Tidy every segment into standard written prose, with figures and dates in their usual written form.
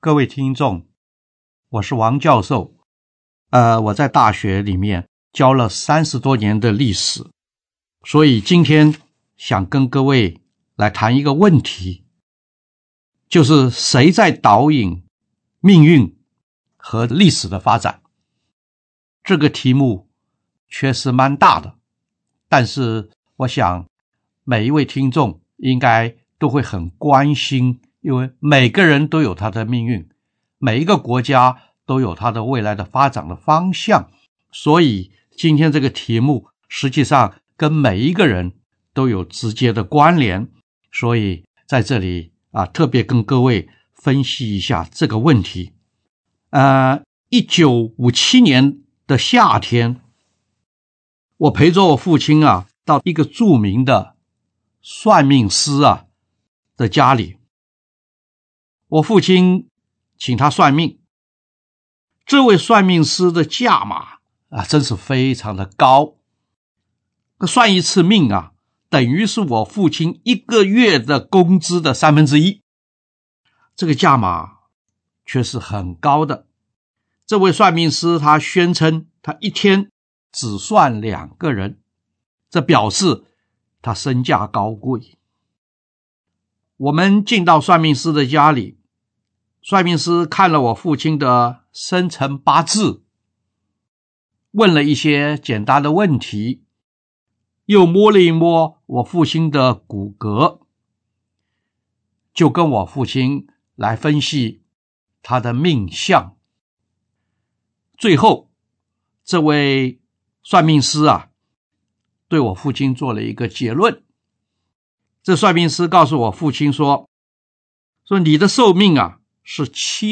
各位听众，我是王教授。我在大学里面教了30多年的历史，所以今天想跟各位来谈一个问题，就是谁在导引命运和历史的发展。这个题目确实蛮大的，但是我想每一位听众应该都会很关心，因为每个人都有他的命运，每一个国家都有它的未来的发展的方向，所以今天这个题目实际上跟每一个人都有直接的关联，所以在这里特别跟各位分析一下这个问题。1957年的夏天，我陪着我父亲到一个著名的算命师的家里，我父亲请他算命。这位算命师的价码真是非常的高，算一次命等于是我父亲1个月的工资的1/3，这个价码却是很高的。这位算命师他宣称他一天只算2个人，这表示他身价高贵。我们进到算命师的家里，算命师看了我父亲的生辰八字，问了一些简单的问题，又摸了一摸我父亲的骨骼，就跟我父亲来分析他的命相。最后这位算命师对我父亲做了一个结论。这算命师告诉我父亲说你的寿命是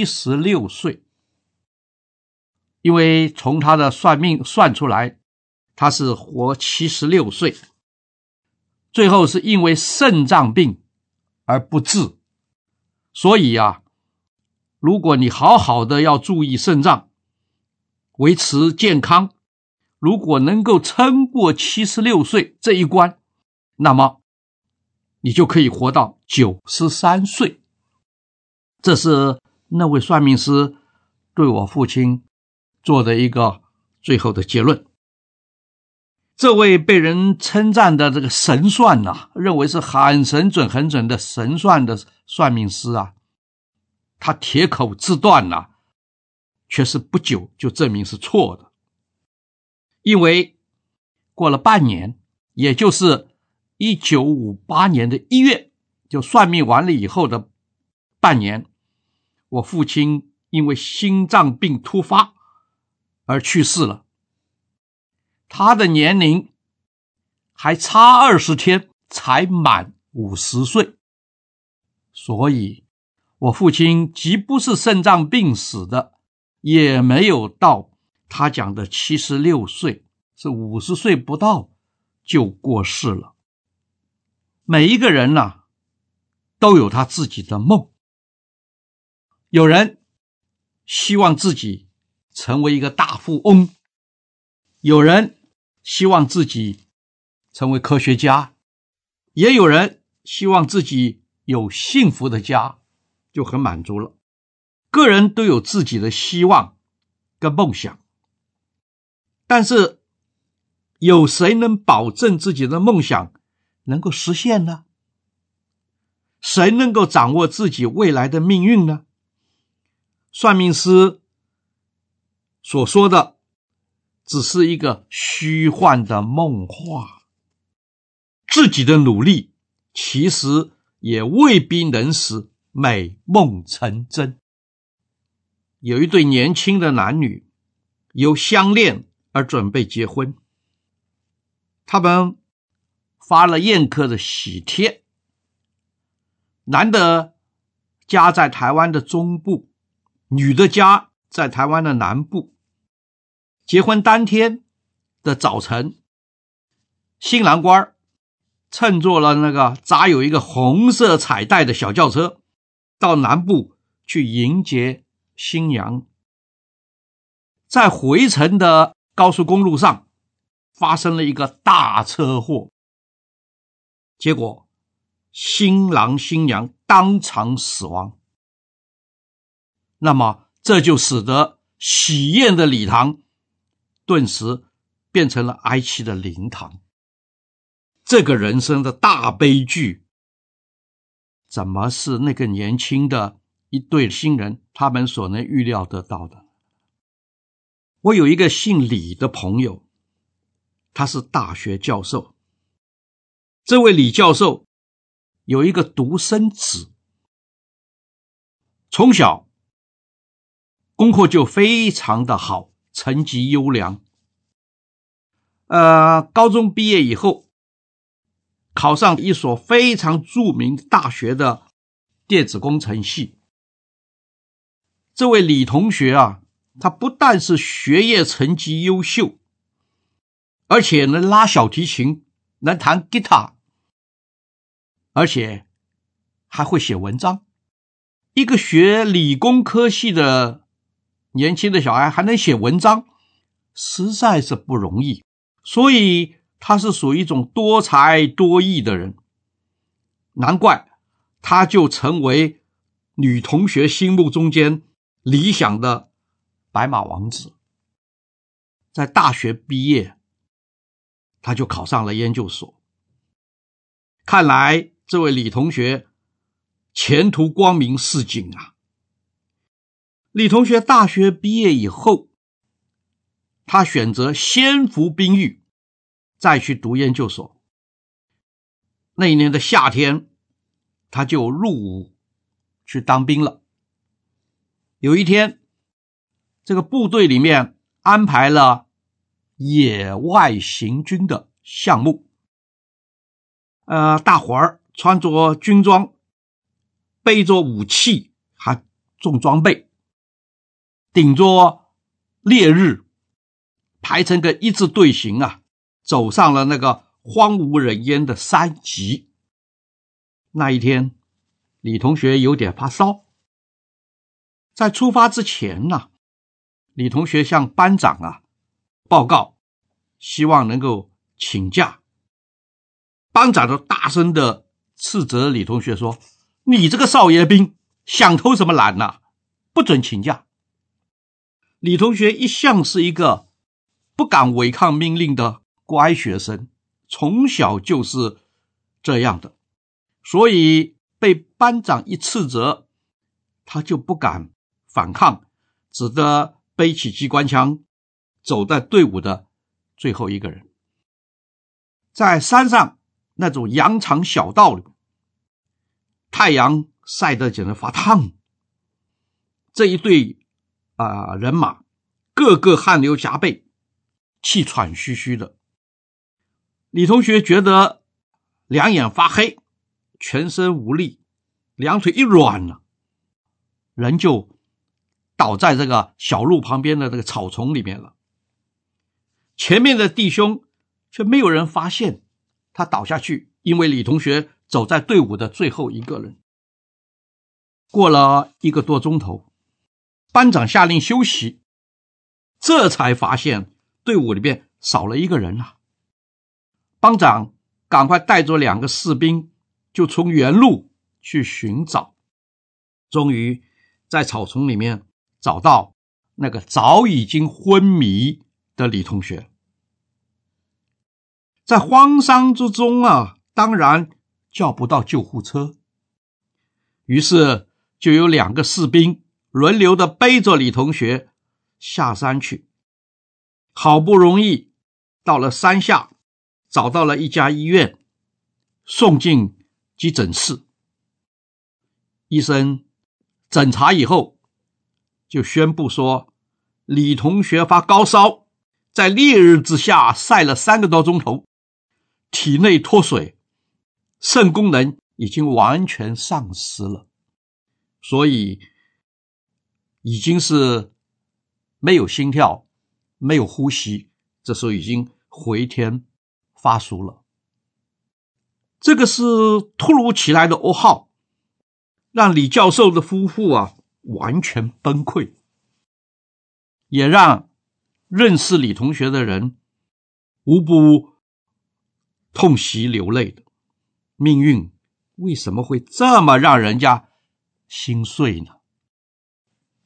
76岁，因为从他的算命算出来他是活76岁，最后是因为肾脏病而不治。所以如果你好好的要注意肾脏，维持健康，如果能够撑过76岁这一关，那么你就可以活到93岁。这是那位算命师对我父亲做的一个最后的结论。这位被人称赞的这个神算认为是很神准很准的神算的算命师他铁口直断却是不久就证明是错的。因为过了半年，也就是1958年的1月，就算命完了以后的半年，我父亲因为心脏病突发而去世了。他的年龄还差20天才满50岁，所以我父亲既不是肾脏病死的，也没有到他讲的76岁，是50岁不到就过世了。每一个人都有他自己的梦，有人希望自己成为一个大富翁，有人希望自己成为科学家，也有人希望自己有幸福的家，就很满足了。个人都有自己的希望跟梦想，但是有谁能保证自己的梦想能够实现呢？谁能够掌握自己未来的命运呢？算命师所说的只是一个虚幻的梦话，自己的努力其实也未必能使美梦成真。有一对年轻的男女由相恋而准备结婚，他们发了宴客的喜帖，男的家在台湾的中部，女的家在台湾的南部。结婚当天的早晨，新郎官乘坐了那个扎有一个红色彩带的小轿车，到南部去迎接新娘。在回程的高速公路上发生了一个大车祸，结果新郎新娘当场死亡。 那么这就使得喜宴的礼堂顿时变成了哀戚的灵堂。这个人生的大悲剧，怎么是那个年轻的一对新人他们所能预料得到的？我有一个姓李的朋友，他是大学教授。这位李教授有一个独生子，从小功课就非常的好，成绩优良。高中毕业以后，考上一所非常著名大学的电子工程系。这位李同学啊，他不但是学业成绩优秀，而且能拉小提琴，能弹吉他，而且还会写文章。一个学理工科系的年轻的小孩还能写文章，实在是不容易。所以他是属于一种多才多艺的人，难怪他就成为女同学心目中间理想的白马王子。在大学毕业，他就考上了研究所。看来这位李同学前途光明似锦啊！李同学大学毕业以后，他选择先服兵役，再去读研究所。那一年的夏天，他就入伍去当兵了。有一天，这个部队里面安排了野外行军的项目。大伙儿穿着军装，背着武器，还重装备，顶着烈日，排成个一字队形啊，走上了那个荒无人烟的山脊。那一天，李同学有点发烧。在出发之前呢，李同学向班长报告，希望能够请假。班长就大声的斥责李同学说：“你这个少爷兵，想偷什么懒啊？不准请假。”李同学一向是一个不敢违抗命令的乖学生，从小就是这样的，所以被班长一斥责，他就不敢反抗，只得背起机关枪，走在队伍的最后一个人。在山上那种羊肠小道里，太阳晒得简直发烫。这一队人马个个汗流浃背，气喘吁吁的。李同学觉得两眼发黑，全身无力，两腿一软了，人就倒在这个小路旁边的这个草丛里面了。前面的弟兄却没有人发现他倒下去，因为李同学走在队伍的最后一个人。过了1个多钟头，班长下令休息，这才发现队伍里面少了一个人了。班长赶快带着2个士兵，就从原路去寻找，终于在草丛里面找到那个早已经昏迷的李同学。在慌张之中当然叫不到救护车，于是就有2个士兵轮流的背着李同学下山去。好不容易到了山下，找到了一家医院，送进急诊室。医生诊查以后就宣布说，李同学发高烧，在烈日之下晒了3个多钟头，体内脱水，肾功能已经完全丧失了，所以已经是没有心跳，没有呼吸，这时候已经回天乏术了。这个是突如其来的噩耗，让李教授的夫妇完全崩溃，也让认识李同学的人无不痛惜流泪的。命运为什么会这么让人家心碎呢？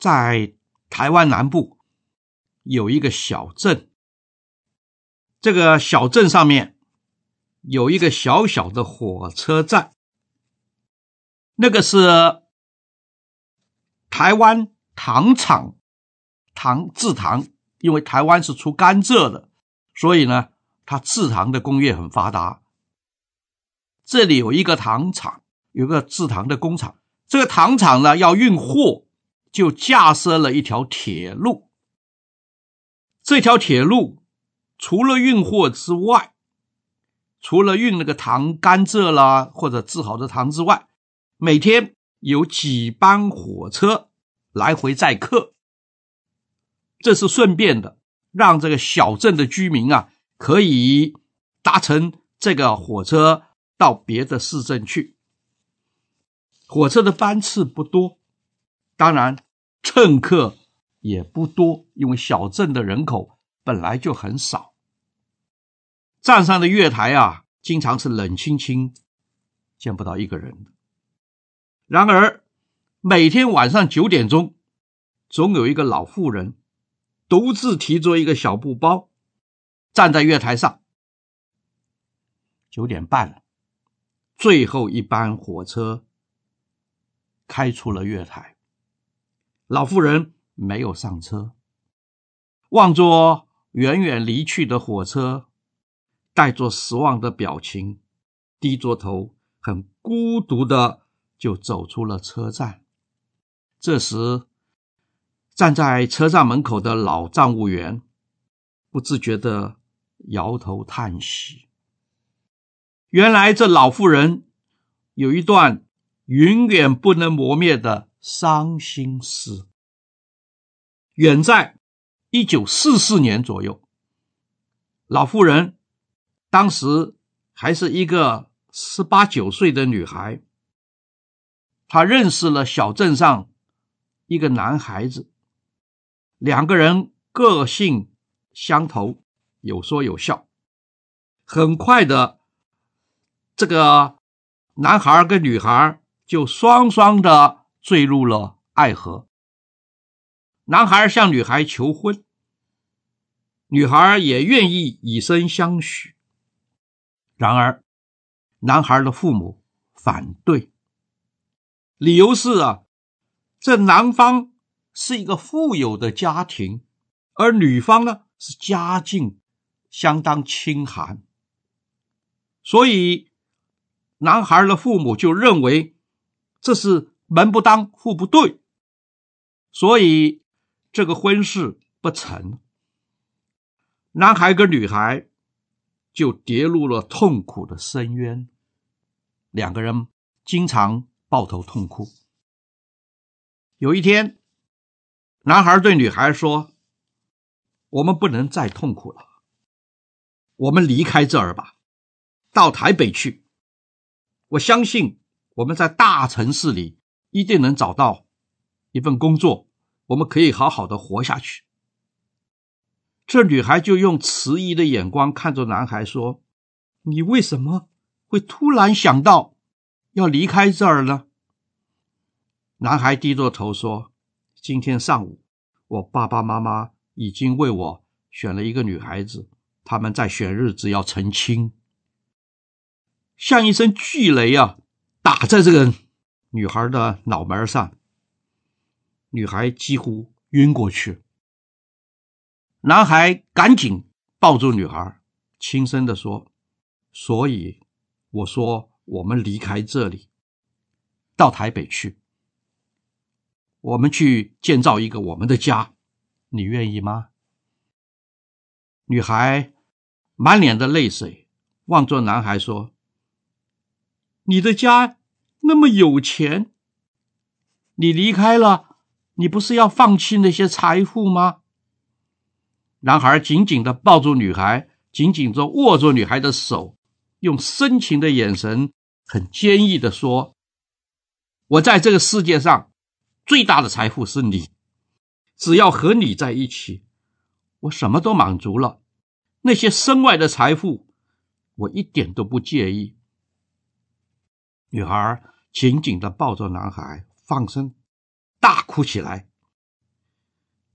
在台湾南部有一个小镇，这个小镇上面有一个小小的火车站，那个是台湾糖厂制糖，因为台湾是出甘蔗的，所以呢它制糖的工业很发达。这里有一个糖厂，有个制糖的工厂，这个糖厂呢要运货，就架设了一条铁路。这条铁路除了运货之外，除了运那个糖甘蔗啦或者制好的糖之外，每天有几班火车来回载客，这是顺便的，让这个小镇的居民啊可以搭乘这个火车到别的市镇去。火车的班次不多，当然乘客也不多，因为小镇的人口本来就很少。站上的月台啊，经常是冷清清，见不到一个人的。然而每天晚上9点钟，总有一个老妇人独自提着一个小布包，站在月台上。9点半了，最后一班火车开出了月台，老妇人没有上车，望着远远离去的火车，带着失望的表情，低着头，很孤独的就走出了车站。这时站在车站门口的老站务员不自觉地摇头叹息。原来这老妇人有一段永远不能磨灭的伤心事。远在1944年左右，老妇人当时还是一个18、19岁的女孩，她认识了小镇上一个男孩子，两个人个性相投，有说有笑。很快的，这个男孩跟女孩就双双的坠入了爱河。男孩向女孩求婚，女孩也愿意以身相许。然而男孩的父母反对，理由是这男方是一个富有的家庭，而女方呢是家境相当清寒，所以男孩的父母就认为这是门不当户不对，所以这个婚事不成。男孩跟女孩就跌入了痛苦的深渊，两个人经常抱头痛哭。有一天，男孩对女孩说，我们不能再痛苦了，我们离开这儿吧，到台北去。我相信我们在大城市里一定能找到一份工作，我们可以好好的活下去。这女孩就用迟疑的眼光看着男孩说，你为什么会突然想到要离开这儿呢？男孩低着头说，今天上午我爸爸妈妈已经为我选了一个女孩子，他们在选日子要成亲。像一声巨雷打在这个女孩的脑门上，女孩几乎晕过去。男孩赶紧抱住女孩，轻声地说，所以我说我们离开这里，到台北去，我们去建造一个我们的家，你愿意吗？女孩满脸的泪水，望着男孩说，你的家那么有钱，你离开了，你不是要放弃那些财富吗？男孩紧紧地抱住女孩，紧紧地握住女孩的手，用深情的眼神很坚毅地说，我在这个世界上最大的财富是你，只要和你在一起，我什么都满足了，那些身外的财富我一点都不介意。女孩紧紧地抱着男孩，放声大哭起来，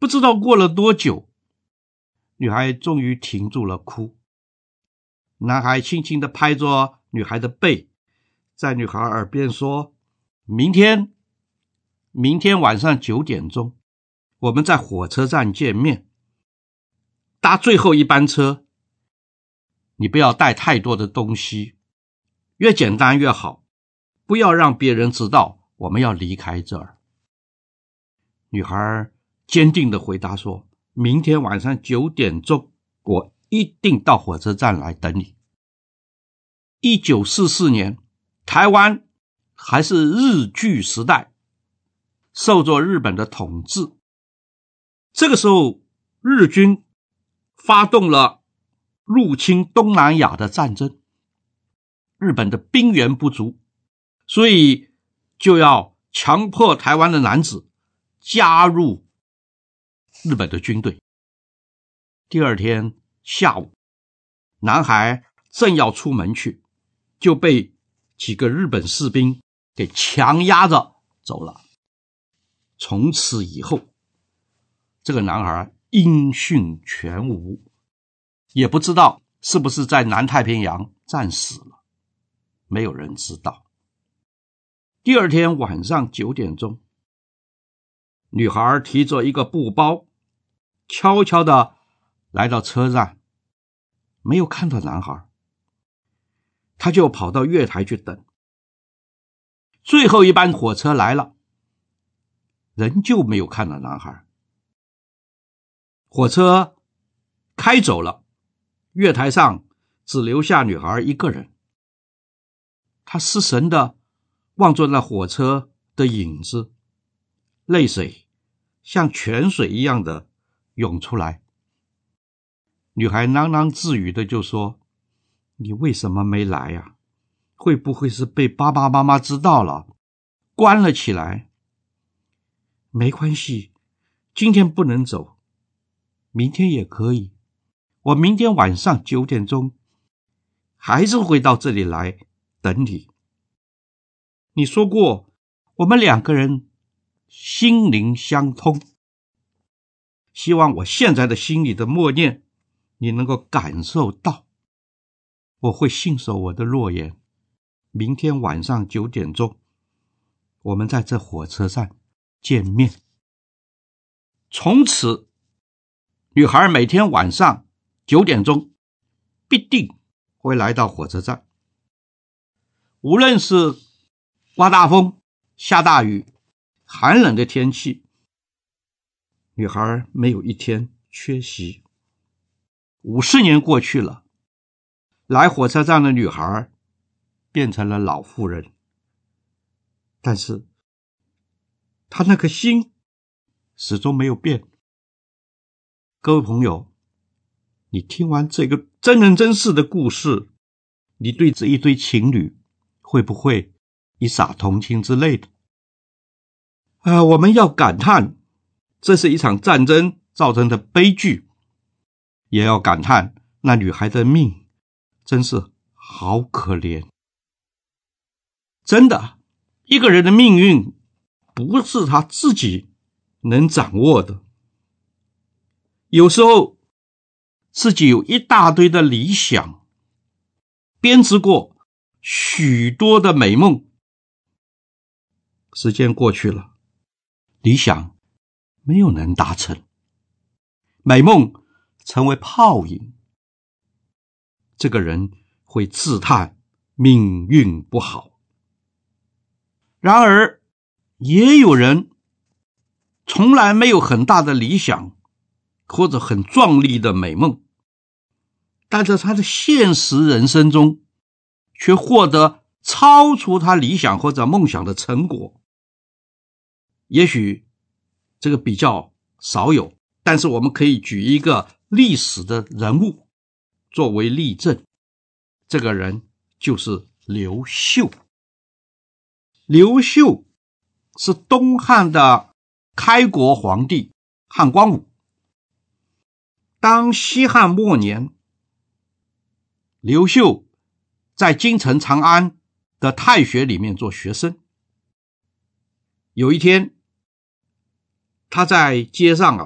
不知道过了多久，女孩终于停住了哭。男孩轻轻地拍着女孩的背，在女孩耳边说，明天晚上9点钟，我们在火车站见面，搭最后一班车，你不要带太多的东西，越简单越好，不要让别人知道我们要离开这儿。女孩坚定地回答说，明天晚上9点钟，我一定到火车站来等你。1944年，台湾还是日据时代，受着日本的统治。这个时候，日军发动了入侵东南亚的战争，日本的兵源不足，所以就要强迫台湾的男子加入日本的军队。第二天下午，男孩正要出门去，就被几个日本士兵给强压着走了。从此以后，这个男孩音讯全无，也不知道是不是在南太平洋战死了，没有人知道。第二天晚上9点钟，女孩提着一个布包，悄悄地来到车站，没有看到男孩，她就跑到月台去等。最后一班火车来了，仍旧没有看到男孩。火车开走了，月台上只留下女孩一个人。她失神地望着那火车的影子，泪水像泉水一样的涌出来。女孩喃喃自语的就说，你为什么没来啊？会不会是被爸爸妈妈知道了，关了起来？没关系，今天不能走，明天也可以。我明天晚上9点钟还是会到这里来等你。你说过，我们2个人心灵相通，希望我现在的心里的默念你能够感受到。我会信守我的诺言，明天晚上9点钟，我们在这火车站见面。从此，女孩每天晚上9点钟必定会来到火车站。无论是刮大风、下大雨、寒冷的天气，女孩没有一天缺席。50年过去了，来火车站的女孩变成了老妇人，但是她那颗心始终没有变。各位朋友，你听完这个真人真事的故事，你对这一对情侣会不会一洒同情之类的？我们要感叹这是一场战争造成的悲剧，也要感叹那女孩的命真是好可怜。真的，一个人的命运不是他自己能掌握的。有时候自己有一大堆的理想，编织过许多的美梦，时间过去了，理想没有能达成，美梦成为泡影，这个人会自叹命运不好。然而也有人从来没有很大的理想或者很壮丽的美梦，但在他的现实人生中却获得超出他理想或者梦想的成果。也许这个比较少有，但是我们可以举一个历史的人物作为例证，这个人就是刘秀。刘秀是东汉的开国皇帝汉光武。当西汉末年，刘秀在京城长安的太学里面做学生。有一天，他在街上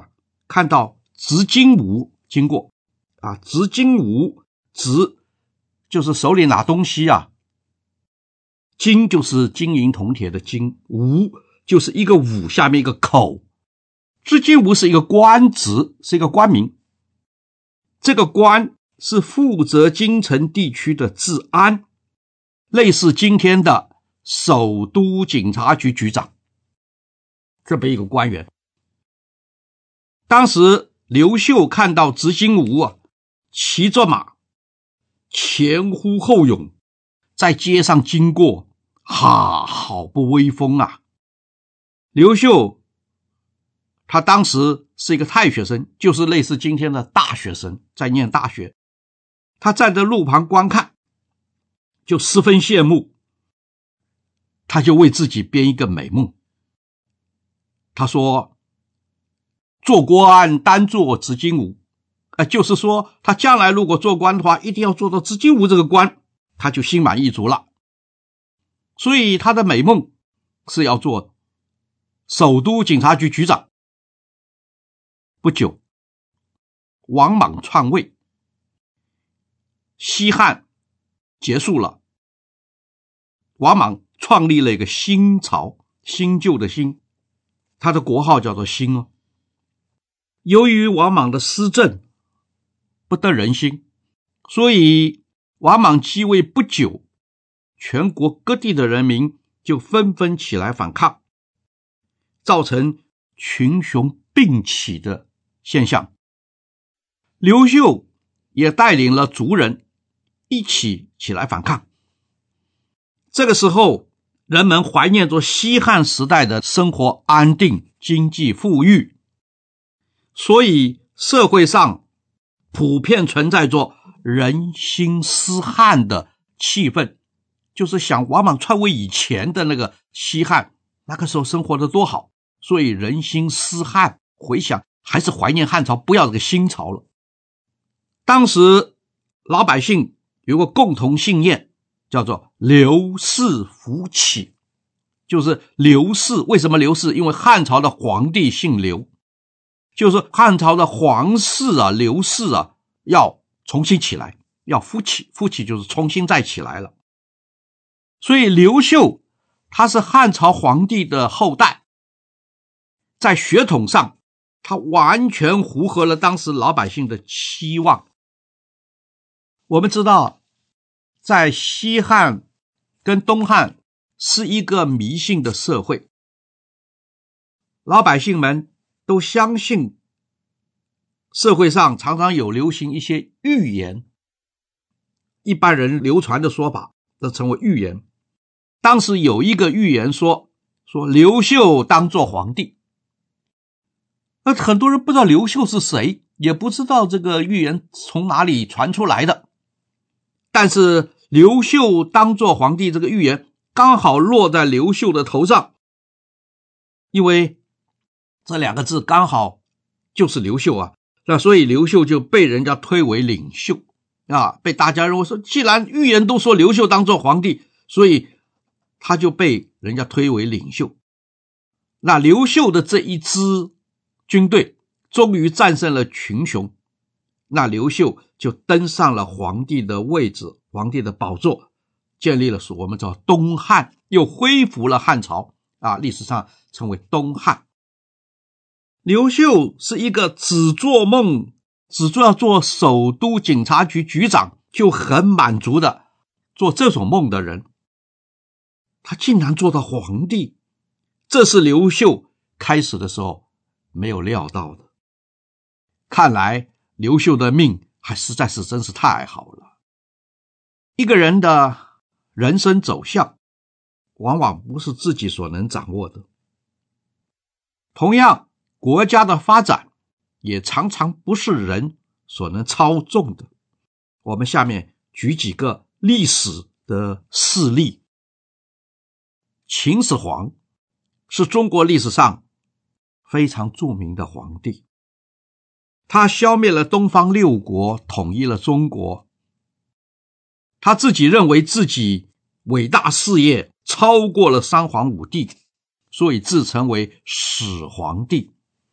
看到执金吾经过啊，执金吾，执就是手里拿东西啊，金就是金银铜铁的金，吾就是一个武下面一个口，执金吾是一个官职，是一个官名，这个官是负责京城地区的治安，类似今天的首都警察局局长这么一个官员。当时刘秀看到执金吾啊，骑着马前呼后拥在街上经过，好不威风啊。刘秀他当时是一个太学生，就是类似今天的大学生，在念大学，他站在路旁观看，就十分羡慕，他就为自己编一个美梦。他说做官单做执金吾，就是说他将来如果做官的话，一定要做到执金吾这个官，他就心满意足了。所以他的美梦是要做首都警察局局长。不久，王莽篡位，西汉结束了，王莽创立了一个新朝，新旧的新，他的国号叫做新哦。由于王莽的施政不得人心，所以王莽继位不久，全国各地的人民就纷纷起来反抗，造成群雄并起的现象。刘秀也带领了族人一起起来反抗。这个时候，人们怀念着西汉时代的生活安定，经济富裕，所以社会上普遍存在着人心思汉的气氛，就是想王莽篡位以前的那个西汉，那个时候生活的多好，所以人心思汉，回想还是怀念汉朝，不要这个新朝了。当时老百姓有个共同信念，叫做刘氏福起，就是刘氏，为什么刘氏？因为汉朝的皇帝姓刘，就是汉朝的皇室啊，刘氏啊，要重新起来，要复起，复起就是重新再起来了。所以刘秀他是汉朝皇帝的后代，在血统上他完全符合了当时老百姓的期望。我们知道在西汉跟东汉是一个迷信的社会，老百姓们都相信社会上常常有流行一些预言，一般人流传的说法都称为预言。当时有一个预言说刘秀当做皇帝，那很多人不知道刘秀是谁，也不知道这个预言从哪里传出来的，但是刘秀当做皇帝这个预言刚好落在刘秀的头上，因为这两个字刚好就是刘秀啊，那所以刘秀就被人家推为领袖啊，被大家认为说，既然预言都说刘秀当做皇帝，所以他就被人家推为领袖。那刘秀的这一支军队终于战胜了群雄，那刘秀就登上了皇帝的位置，皇帝的宝座，建立了我们叫东汉，又恢复了汉朝啊，历史上称为东汉。刘秀是一个只做梦，只做要做首都警察局局长就很满足的做这种梦的人，他竟然做到皇帝，这是刘秀开始的时候没有料到的。看来刘秀的命还实在是真是太好了。一个人的人生走向往往不是自己所能掌握的，同样国家的发展也常常不是人所能操纵的。我们下面举几个历史的事例。秦始皇是中国历史上非常著名的皇帝，他消灭了东方六国，统一了中国，他自己认为自己伟大事业超过了三皇五帝，所以自称为始皇帝。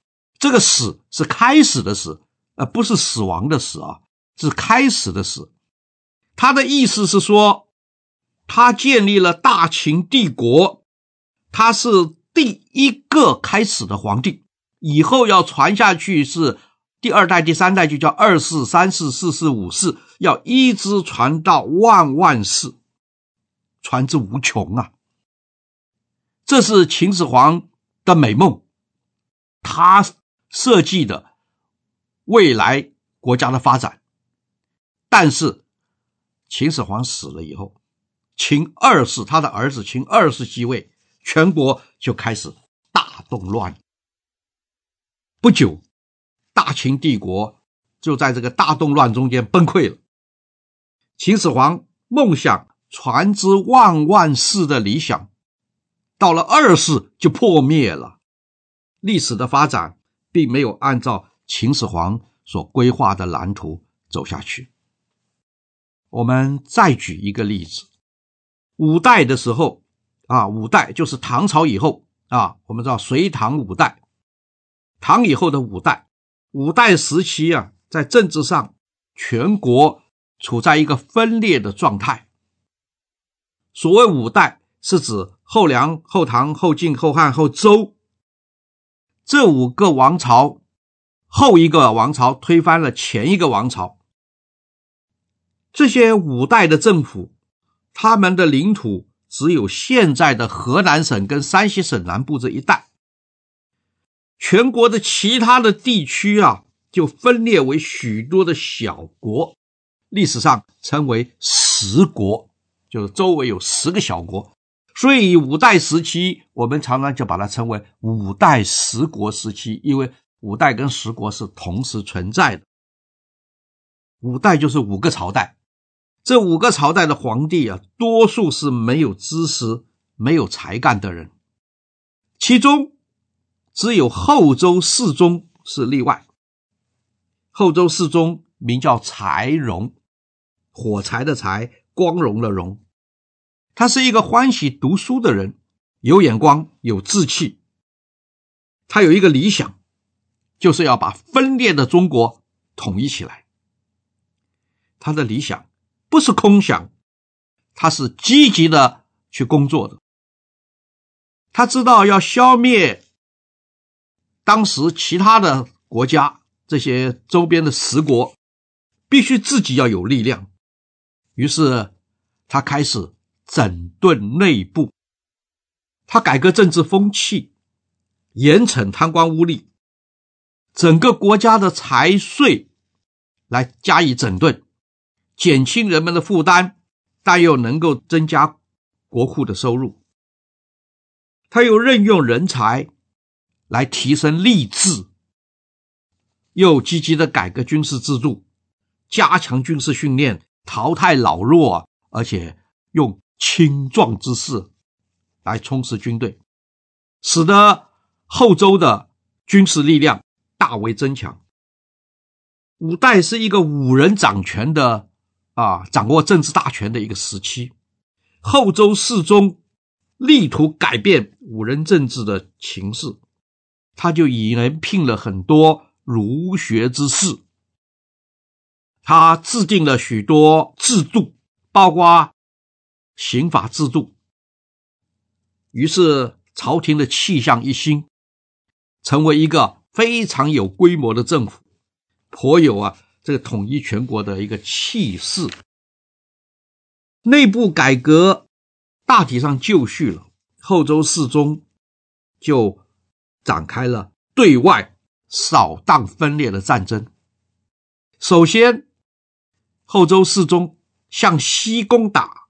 这个始是开始的始，不是死亡的死啊，是开始的始。他的意思是说，他建立了大秦帝国，他是第一个开始的皇帝，以后要传下去是第二代第三代，就叫二世三世四世五世，要一直传到万万世，传之无穷啊。这是秦始皇的美梦，他设计的未来国家的发展。但是秦始皇死了以后，秦二世他的儿子秦二世继位，全国就开始大动乱。不久，大秦帝国就在这个大动乱中间崩溃了。秦始皇梦想传之万万世的理想，到了二世就破灭了。历史的发展并没有按照秦始皇所规划的蓝图走下去。我们再举一个例子，五代的时候五代就是唐朝以后我们知道隋唐五代，唐以后的五代，五代时期在政治上全国处在一个分裂的状态。所谓五代是指后梁、后唐、后晋、后汉、后周，这五个王朝，后一个王朝推翻了前一个王朝。这些五代的政府，他们的领土只有现在的河南省跟山西省南部这一带，全国的其他的地区就分裂为许多的小国，历史上称为十国，就是周围有10个小国。所以五代时期我们常常就把它称为五代十国时期，因为五代跟十国是同时存在的。五代就是5个朝代，这5个朝代的皇帝多数是没有知识没有才干的人，其中只有后周世宗是例外。后周世宗名叫柴荣，火柴的柴，光荣的荣。他是一个欢喜读书的人，有眼光有志气。他有一个理想，就是要把分裂的中国统一起来。他的理想不是空想，他是积极的去工作的。他知道要消灭当时其他的国家，这些周边的10国，必须自己要有力量。于是他开始整顿内部，他改革政治风气，严惩贪官污吏，整个国家的财税来加以整顿，减轻人们的负担，但又能够增加国库的收入。他又任用人才来提升吏治，又积极的改革军事制度，加强军事训练，淘汰老弱，而且用青壮之士来充实军队，使得后周的军事力量大为增强。五代是一个五人掌权的掌握政治大权的一个时期。后周世宗力图改变五人政治的情势，他就引聘了很多儒学之士，他制定了许多制度，包括刑法制度。于是朝廷的气象一新，成为一个非常有规模的政府，颇有这个统一全国的一个气势。内部改革大体上就绪了，后周世宗就展开了对外扫荡分裂的战争。首先，后周世宗向西攻打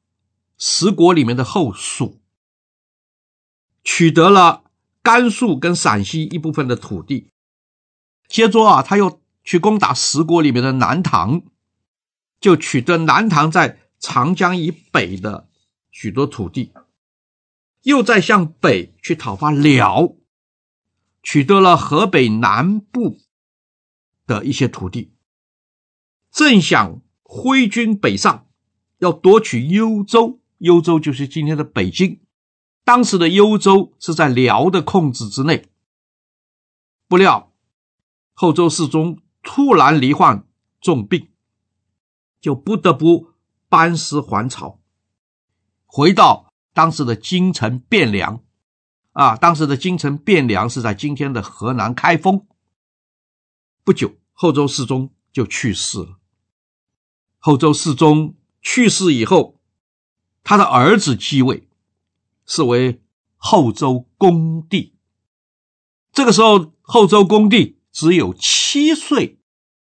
10国里面的后蜀，取得了甘肃跟陕西一部分的土地。接着他又去攻打10国里面的南唐，就取得南唐在长江以北的许多土地，又再向北去讨伐辽，取得了河北南部的一些土地，正想挥军北上，要夺取幽州。幽州就是今天的北京，当时的幽州是在辽的控制之内。不料后周世宗突然罹患重病，就不得不班师还朝，回到当时的京城汴梁当时的京城汴梁是在今天的河南开封。不久，后周世宗就去世了。后周世宗去世以后，他的儿子继位，是为后周恭帝。这个时候后周恭帝只有7岁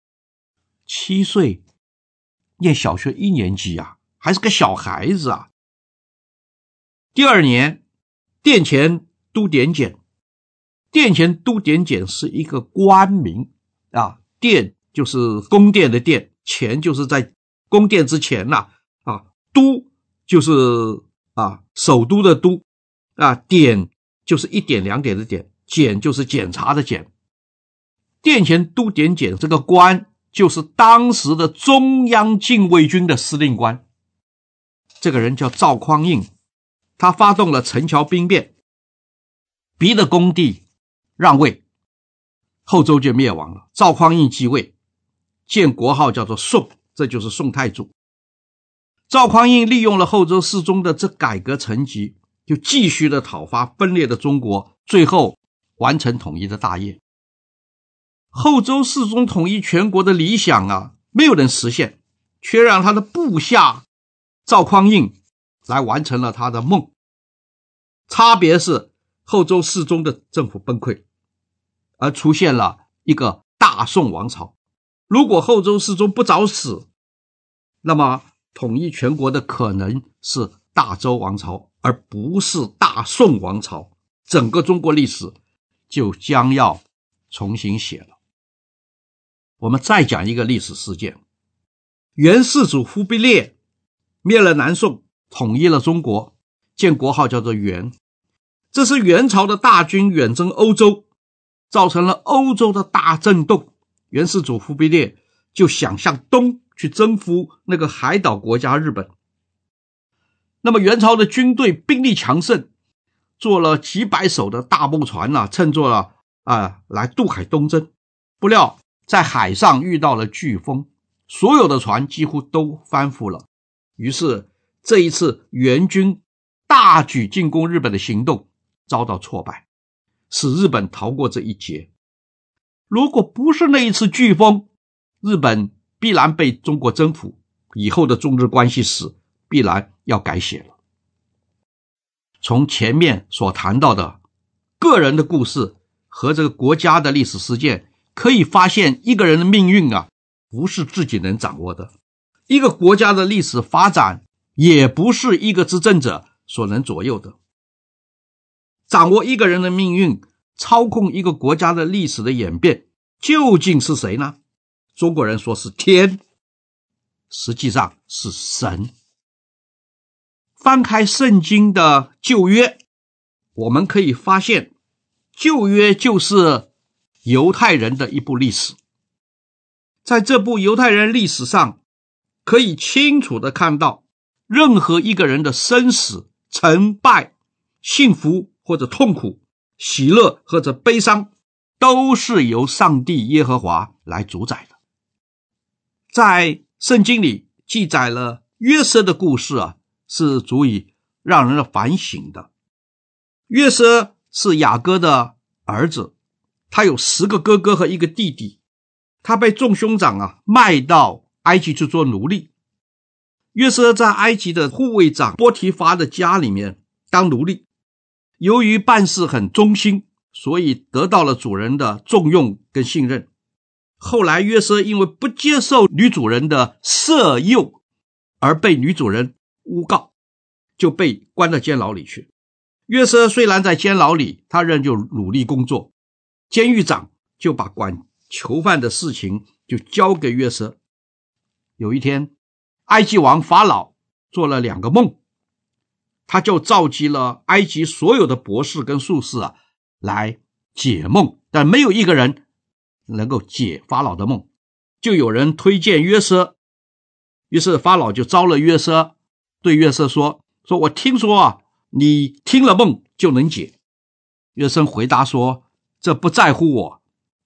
，7岁念小学1年级啊，还是个小孩子啊。第2年，殿前都点检。殿前都点检是一个官名殿就是宫殿的殿，前就是在宫殿之前都就是首都的都点就是1点2点的点，检就是检查的检。殿前都点检这个官就是当时的中央禁卫军的司令官，这个人叫赵匡胤。他发动了陈桥兵变，逼得恭帝让位，后周就灭亡了。赵匡胤继位，建国号叫做宋，这就是宋太祖。赵匡胤利用了后周世宗的这改革成绩，就继续的讨伐分裂的中国，最后完成统一的大业。后周世宗统一全国的理想没有人实现，却让他的部下赵匡胤来完成了他的梦。差别是后周世宗的政府崩溃，而出现了一个大宋王朝。如果后周世宗不早死，那么统一全国的可能是大周王朝，而不是大宋王朝，整个中国历史就将要重新写了。我们再讲一个历史事件，元世祖忽必烈灭了南宋，统一了中国，建国号叫做元。这是元朝的大军远征欧洲，造成了欧洲的大震动。元世祖忽必烈就想向东去征服那个海岛国家日本。那么元朝的军队兵力强盛，做了几百艘的大木船乘坐了来渡海东征。不料在海上遇到了飓风，所有的船几乎都翻覆了。于是这一次元军大举进攻日本的行动遭到挫败，使日本逃过这一劫。如果不是那一次飓风，日本必然被中国征服，以后的中日关系史必然要改写了。从前面所谈到的个人的故事和这个国家的历史事件，可以发现一个人的命运不是自己能掌握的，一个国家的历史发展也不是一个执政者所能左右的。掌握一个人的命运，操控一个国家的历史的演变，究竟是谁呢？中国人说是天，实际上是神。翻开圣经的旧约，我们可以发现旧约就是犹太人的一部历史。在这部犹太人历史上，可以清楚地看到任何一个人的生死、成败、幸福或者痛苦、喜乐或者悲伤，都是由上帝耶和华来主宰的。在圣经里记载了约瑟的故事是足以让人反省的。约瑟是雅各的儿子，他有10个哥哥和1个弟弟，他被众兄长卖到埃及去做奴隶。约瑟在埃及的护卫长波提乏的家里面当奴隶，由于办事很忠心，所以得到了主人的重用跟信任。后来约瑟因为不接受女主人的色诱而被女主人诬告，就被关到监牢里去。约瑟虽然在监牢里，他仍旧努力工作，监狱长就把管囚犯的事情就交给约瑟。有一天，埃及王法老做了2个梦，他就召集了埃及所有的博士跟术士来解梦，但没有一个人能够解法老的梦。就有人推荐约瑟，于是法老就招了约瑟，对约瑟说我听说你听了梦就能解。约瑟回答说，这不在乎我，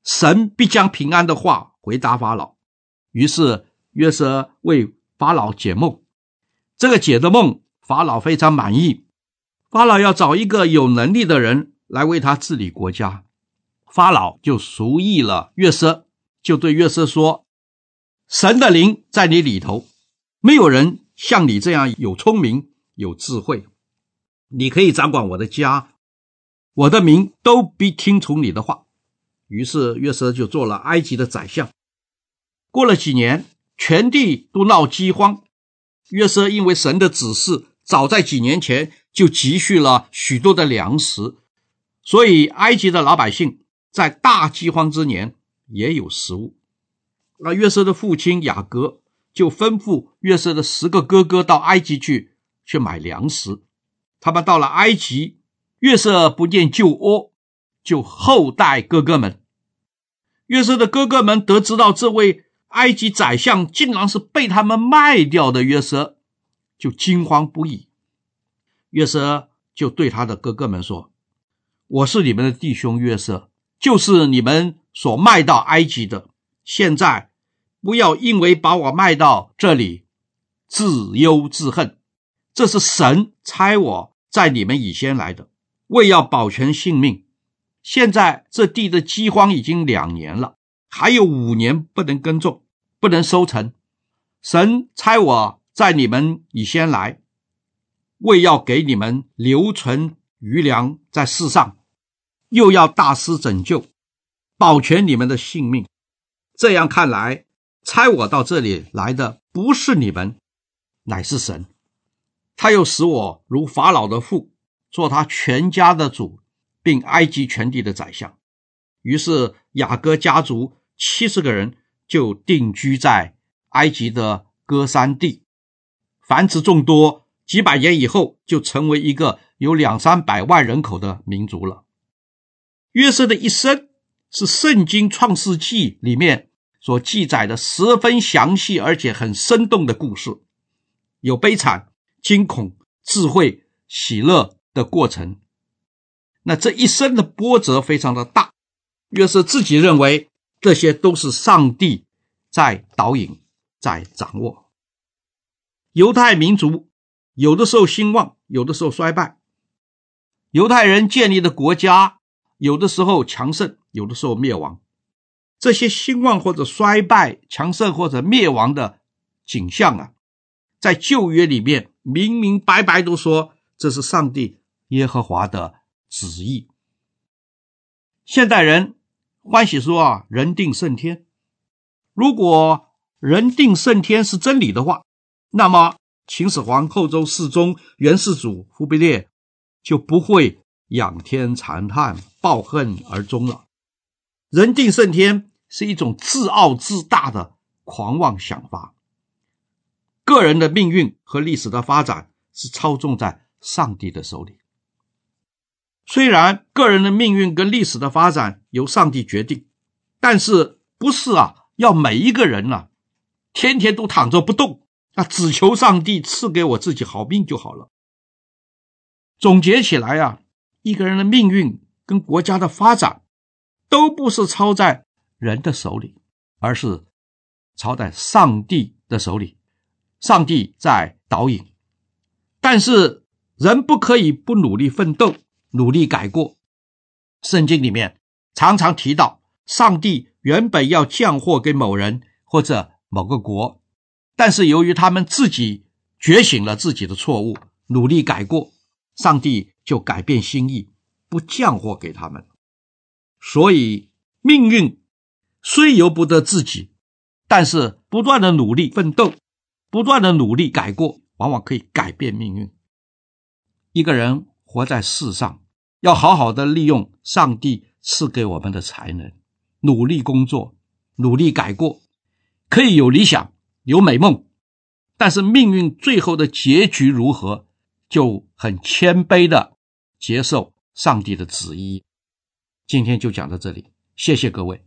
神必将平安的话回答法老。于是约瑟为法老解梦，这个解的梦法老非常满意，法老要找一个有能力的人来为他治理国家。法老就熟意了约瑟，就对约瑟说，神的灵在你里头，没有人像你这样有聪明有智慧，你可以掌管我的家，我的民都必听从你的话。于是约瑟就做了埃及的宰相。过了几年，全地都闹饥荒，约瑟因为神的指示，早在几年前就积蓄了许多的粮食，所以埃及的老百姓在大饥荒之年也有食物。那约瑟的父亲雅各就吩咐约瑟的10个哥哥到埃及去买粮食。他们到了埃及，约瑟不见旧窝，就厚待哥哥们。约瑟的哥哥们得知到这位埃及宰相竟然是被他们卖掉的约瑟，就惊慌不已。约瑟就对他的哥哥们说，我是你们的弟兄约瑟，就是你们所卖到埃及的，现在不要因为把我卖到这里自忧自恨，这是神差我在你们以先来的，为要保全性命。现在这地的饥荒已经2年了，还有5年不能耕种，不能收成。神差我在你们以先来，为要给你们留存余粮在世上，又要大施拯救，保全你们的性命。这样看来，差我到这里来的不是你们，乃是神。他又使我如法老的父，做他全家的主，并埃及全地的宰相。于是雅各家族70个人就定居在埃及的歌珊地，繁殖众多，几百年以后就成为一个有200-300万人口的民族了。约瑟的一生是圣经创世纪里面所记载的十分详细而且很生动的故事，有悲惨、惊恐、智慧、喜乐的过程。那这一生的波折非常的大，约瑟自己认为这些都是上帝在导引，在掌握。犹太民族有的时候兴旺，有的时候衰败。犹太人建立的国家有的时候强盛，有的时候灭亡。这些兴旺或者衰败、强盛或者灭亡的景象啊，在旧约里面明明白白都说这是上帝耶和华的旨意。现代人欢喜说啊，人定胜天。如果人定胜天是真理的话，那么秦始皇、后周世宗、元世祖、忽必烈就不会仰天长叹，抱恨而终了。人定胜天是一种自傲自大的狂妄想法。个人的命运和历史的发展是操纵在上帝的手里。虽然个人的命运跟历史的发展由上帝决定，但是不是要每一个人天天都躺着不动，只求上帝赐给我自己好命就好了。总结起来一个人的命运跟国家的发展都不是操在人的手里，而是操在上帝的手里，上帝在导引。但是人不可以不努力奋斗，努力改过。圣经里面常常提到，上帝原本要降祸给某人或者某个国，但是由于他们自己觉醒了自己的错误，努力改过，上帝就改变心意，不降祸给他们。所以命运虽由不得自己，但是不断的努力奋斗，不断的努力改过，往往可以改变命运。一个人活在世上，要好好的利用上帝赐给我们的才能，努力工作，努力改过，可以有理想，有美梦，但是命运最后的结局如何，就很谦卑的接受上帝的旨意。今天就讲到这里，谢谢各位。